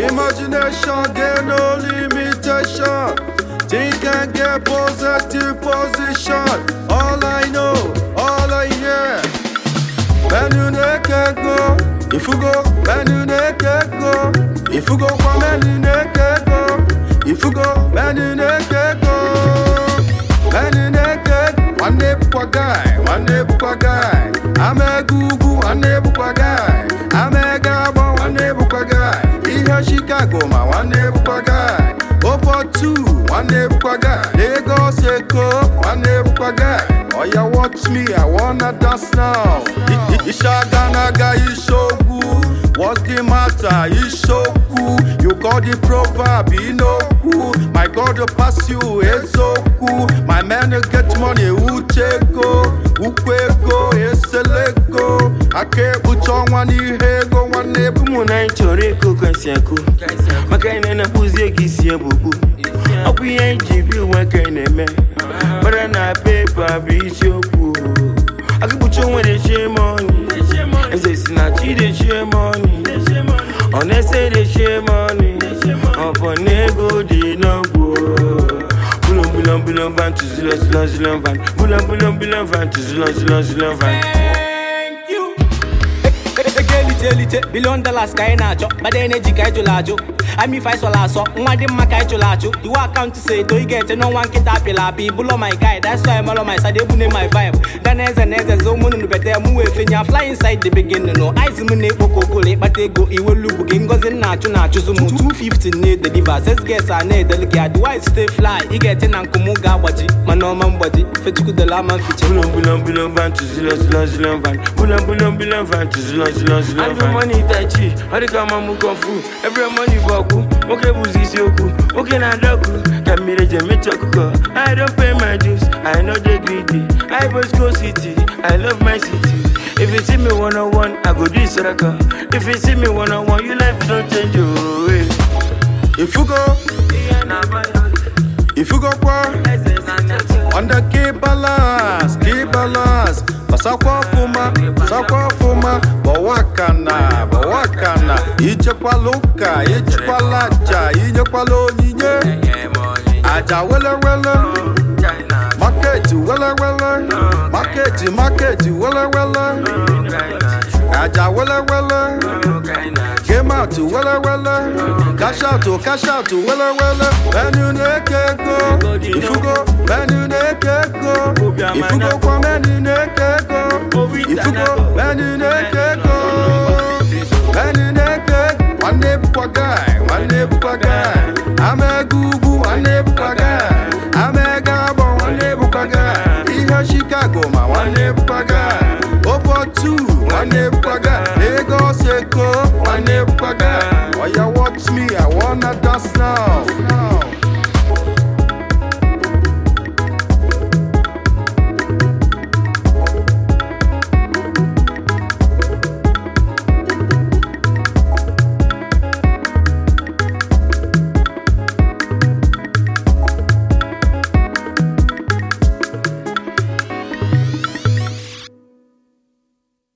Imagination get no limitation. Think and get positive position. All I know, all I hear. When you can go, if you go, when you can go. If you go, when you can go. If you go, when you can go. When you can go, one neighbor guy, one neighbor guy. I'm a Google, one neighbor guy. I'm a Gabon, one neighbor guy. Here Chicago, my one neighbor guy. Over 2, one neighbor guy. Lagos, Eko, one neighbor guy. Oh, you watch me, I wanna dance now. Ishaganaga, Ishoku. What's the matter, Ishoku? You got the proverb, Inoku. My God will pass you, Ezoku. My man will get money, Ucheko. Ukweko, Eseleko. I can't put on one hego, one neighbor. Muna Choreko, Kansiaku. Makana na Puzi, Kisiabu. Up we ain't give you one kind of man. But I not paper, be shoku. I can put you with the shame money. And say, Snatchy, the shame money. Honest, the shame money. Upon nego, the no go. Bulam, van to Zilan, van. Bulam, van to Zilan, van. Lite, $1 sky nacho, but the energy guy to lajo. I mean, 5 solar so, one day my guy to lajo. You walk out to say, do you get no one get up, below my guy? That's why I'm all on my side, they name my vibe. Then as a zoom in the better move, when you fly inside the beginning. No, I see me Coco, but they go, it will look again, goes in nacho, 250 need the device. Let's guess I need the guy. Do I stay fly? You get in Uncle Muga, my normal body, fetch the lama feature. Bulam, van to Zilan, van. Bulam, van to Zilan. Every money tachi, I come on kung fu. Every money boku, okay buzi sioku, okay na doku. Kamire me chokuko. I don't pay my dues, I know they greedy. I must go city, I love my city. If you see me 101, I go do Saraka. If you see me 101, you life don't change your way. If you go, on the keep balance. Basakwa fuma, bawakana. Ichekwa luka, ichekwa lacha, inyekwa lo ninye. Aja wele, market wele. Aja wele. Came out to wele. Cash out to wele. When you naked go, if you go, when you naked go. If you go, when you naked go. If you go, when you naked go. When you naked, one neighbor guy. I'm a Google, one neighbor guy. I'm a Gabon, one neighbor guy. Here Chicago, my one neighbor guy. Over 2, one neighbor guy. Lagos, Eko, one neighbor guy.